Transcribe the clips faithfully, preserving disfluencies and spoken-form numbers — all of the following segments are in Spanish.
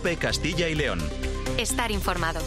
COPE Castilla y León. Estar informado.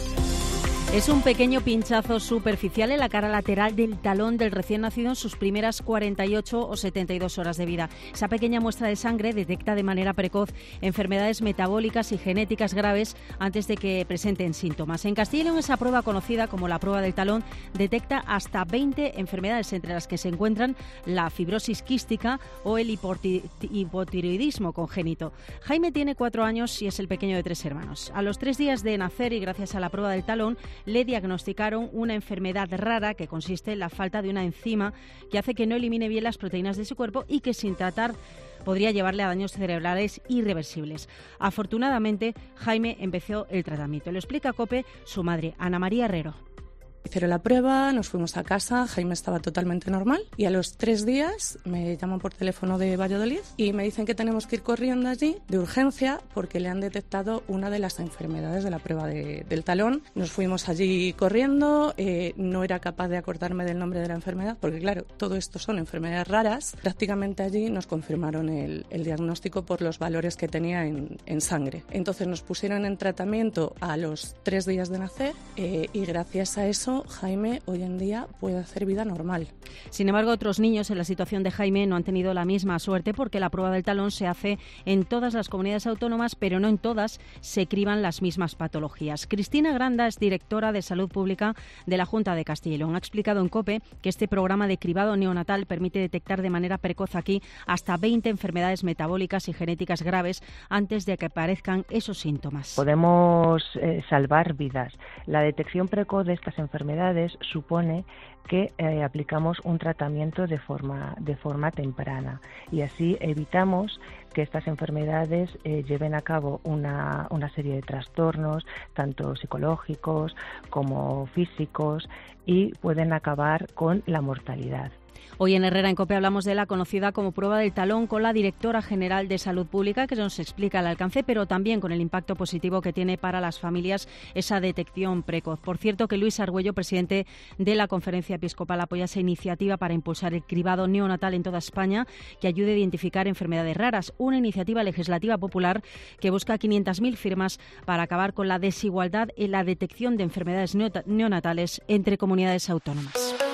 Es un pequeño pinchazo superficial en la cara lateral del talón del recién nacido en sus primeras cuarenta y ocho o setenta y dos horas de vida. Esa pequeña muestra de sangre detecta de manera precoz enfermedades metabólicas y genéticas graves antes de que presenten síntomas. En Castilla y León, esa prueba, conocida como la prueba del talón, detecta hasta veinte enfermedades, entre las que se encuentran la fibrosis quística o el hipotiroidismo congénito. Jaime tiene cuatro años y es el pequeño de tres hermanos. A los tres días de nacer y gracias a la prueba del talón, le diagnosticaron una enfermedad rara que consiste en la falta de una enzima que hace que no elimine bien las proteínas de su cuerpo y que sin tratar podría llevarle a daños cerebrales irreversibles. Afortunadamente, Jaime empezó el tratamiento. Lo explica COPE su madre, Ana María Herrero. Hicieron la prueba, nos fuimos a casa, Jaime estaba totalmente normal y a los tres días me llaman por teléfono de Valladolid y me dicen que tenemos que ir corriendo allí de urgencia porque le han detectado una de las enfermedades de la prueba de, del talón. Nos fuimos allí corriendo, eh, no era capaz de acordarme del nombre de la enfermedad porque claro, todo esto son enfermedades raras. Prácticamente allí nos confirmaron el, el diagnóstico por los valores que tenía en, en sangre. Entonces nos pusieron en tratamiento a los tres días de nacer eh, y gracias a eso Jaime hoy en día puede hacer vida normal. Sin embargo, otros niños en la situación de Jaime no han tenido la misma suerte porque la prueba del talón se hace en todas las comunidades autónomas, pero no en todas se criban las mismas patologías. Cristina Granda es directora de Salud Pública de la Junta de Castilla y León. Ha explicado en COPE que este programa de cribado neonatal permite detectar de manera precoz aquí hasta veinte enfermedades metabólicas y genéticas graves antes de que aparezcan esos síntomas. Podemos eh, salvar vidas. La detección precoz de estas enfermedades enfermedades supone que eh, aplicamos un tratamiento de forma, de forma temprana y así evitamos que estas enfermedades eh, lleven a cabo una, una serie de trastornos, tanto psicológicos como físicos, y pueden acabar con la mortalidad. Hoy en Herrera en COPE hablamos de la conocida como prueba del talón con la directora general de Salud Pública, que nos explica el alcance, pero también con el impacto positivo que tiene para las familias esa detección precoz. Por cierto, que Luis Argüello, presidente de la Conferencia Episcopal, apoya esa iniciativa para impulsar el cribado neonatal en toda España, que ayude a identificar enfermedades raras. Una iniciativa legislativa popular que busca quinientas mil firmas para acabar con la desigualdad en la detección de enfermedades neonatales entre comunidades autónomas.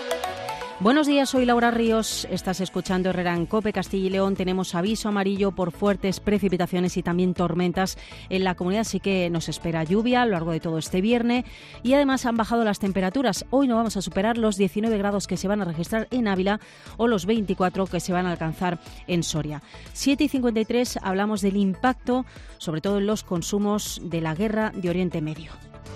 Buenos días, soy Laura Ríos, estás escuchando Herrera en COPE Castilla y León. Tenemos aviso amarillo por fuertes precipitaciones y también tormentas en la comunidad, así que nos espera lluvia a lo largo de todo este viernes y además han bajado las temperaturas. Hoy no vamos a superar los diecinueve grados que se van a registrar en Ávila o los veinticuatro que se van a alcanzar en Soria. siete y cincuenta y tres, hablamos del impacto, sobre todo en los consumos de la guerra de Oriente Medio.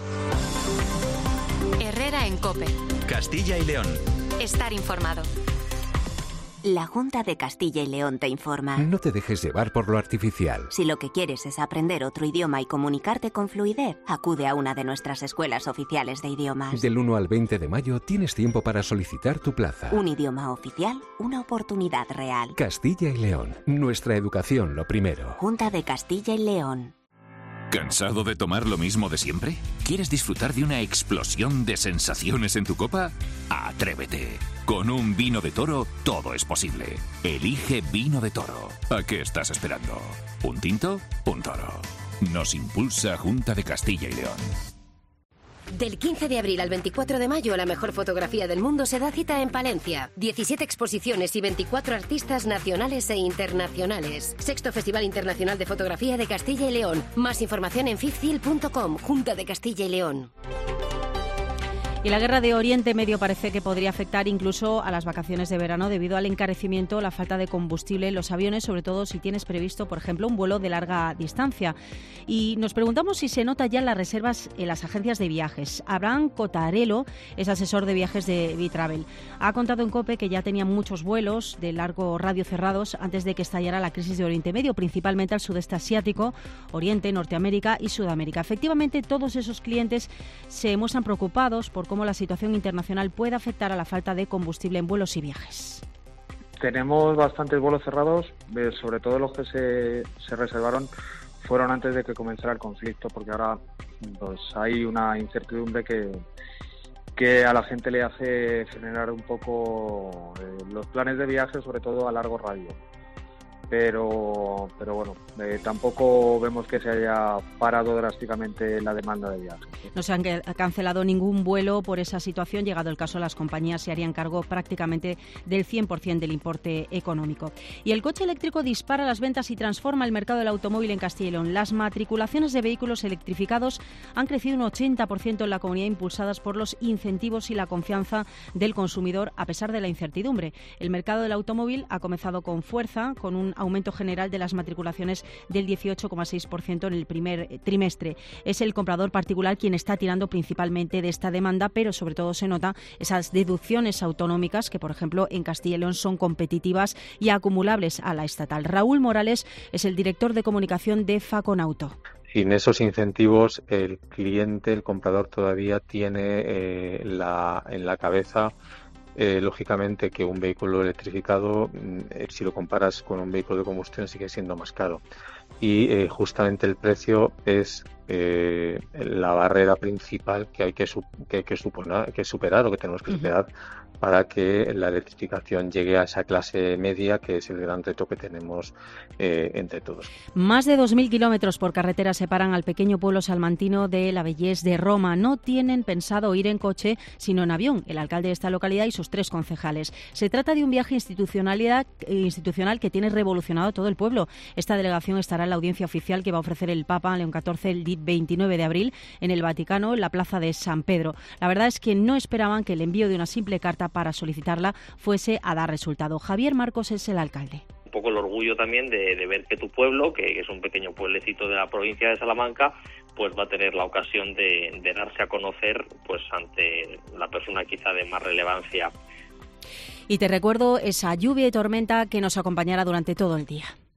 Herrera en COPE. Castilla y León. Estar informado. La Junta de Castilla y León te informa. No te dejes llevar por lo artificial. Si lo que quieres es aprender otro idioma y comunicarte con fluidez, acude a una de nuestras escuelas oficiales de idiomas. Del uno al veinte de mayo tienes tiempo para solicitar tu plaza. Un idioma oficial, una oportunidad real. Castilla y León. Nuestra educación lo primero. Junta de Castilla y León. ¿Cansado de tomar lo mismo de siempre? ¿Quieres disfrutar de una explosión de sensaciones en tu copa? ¡Atrévete! Con un vino de Toro todo es posible. Elige Vino de Toro. ¿A qué estás esperando? ¿Un tinto? Un toro. Nos impulsa Junta de Castilla y León. Del quince de abril al veinticuatro de mayo, la mejor fotografía del mundo se da cita en Palencia. diecisiete exposiciones y veinticuatro artistas nacionales e internacionales. Sexto Festival Internacional de Fotografía de Castilla y León. Más información en fifcil punto com, Junta de Castilla y León. Y la guerra de Oriente Medio parece que podría afectar incluso a las vacaciones de verano debido al encarecimiento, la falta de combustible en los aviones, sobre todo si tienes previsto, por ejemplo, un vuelo de larga distancia. Y nos preguntamos si se nota ya las reservas en las agencias de viajes. Abraham Cotarello es asesor de viajes de Vitravel. Ha contado en COPE que ya tenían muchos vuelos de largo radio cerrados antes de que estallara la crisis de Oriente Medio, principalmente al sudeste asiático, Oriente, Norteamérica y Sudamérica. Efectivamente, todos esos clientes se muestran preocupados por cómo la situación internacional puede afectar a la falta de combustible en vuelos y viajes. Tenemos bastantes vuelos cerrados, sobre todo los que se, se reservaron fueron antes de que comenzara el conflicto, porque ahora pues, hay una incertidumbre que, que a la gente le hace frenar un poco eh, los planes de viaje, sobre todo a largo radio. pero pero bueno, eh, tampoco vemos que se haya parado drásticamente la demanda de viajes. No se han cancelado ningún vuelo por esa situación. Llegado el caso, las compañías se harían cargo prácticamente del cien por ciento del importe económico. Y el coche eléctrico dispara las ventas y transforma el mercado del automóvil en Castilla y León. Las matriculaciones de vehículos electrificados han crecido un ochenta por ciento en la comunidad, impulsadas por los incentivos y la confianza del consumidor, a pesar de la incertidumbre. El mercado del automóvil ha comenzado con fuerza, con un aumento general de las matriculaciones del dieciocho coma seis por ciento en el primer trimestre. Es el comprador particular quien está tirando principalmente de esta demanda, pero sobre todo se nota esas deducciones autonómicas que, por ejemplo, en Castilla y León son competitivas y acumulables a la estatal. Raúl Morales es el director de comunicación de Faconauto. Sin esos incentivos, el cliente, el comprador, todavía tiene eh, la, en la cabeza Eh, lógicamente que un vehículo electrificado, eh, si lo comparas con un vehículo de combustión, sigue siendo más caro. Y eh, justamente el precio es eh, la barrera principal que hay que, su- que, hay que, suponer, que superar o que tenemos que superar uh-huh. para que la electrificación llegue a esa clase media, que es el gran reto que tenemos eh, entre todos. Más de dos mil kilómetros por carretera separan al pequeño pueblo salmantino de La Vellés de Roma. No tienen pensado ir en coche, sino en avión, el alcalde de esta localidad y sus tres concejales. Se trata de un viaje institucionalidad, institucional que tiene revolucionado todo el pueblo. Esta delegación estará en la audiencia oficial que va a ofrecer el Papa León catorce el veintinueve de abril en el Vaticano, en la plaza de San Pedro. La verdad es que no esperaban que el envío de una simple carta para solicitarla fuese a dar resultado. Javier Marcos es el alcalde. Un poco el orgullo también de, de ver que tu pueblo, que, que es un pequeño pueblecito de la provincia de Salamanca, pues va a tener la ocasión de, de darse a conocer pues ante la persona quizá de más relevancia. Y te recuerdo esa lluvia y tormenta que nos acompañará durante todo el día.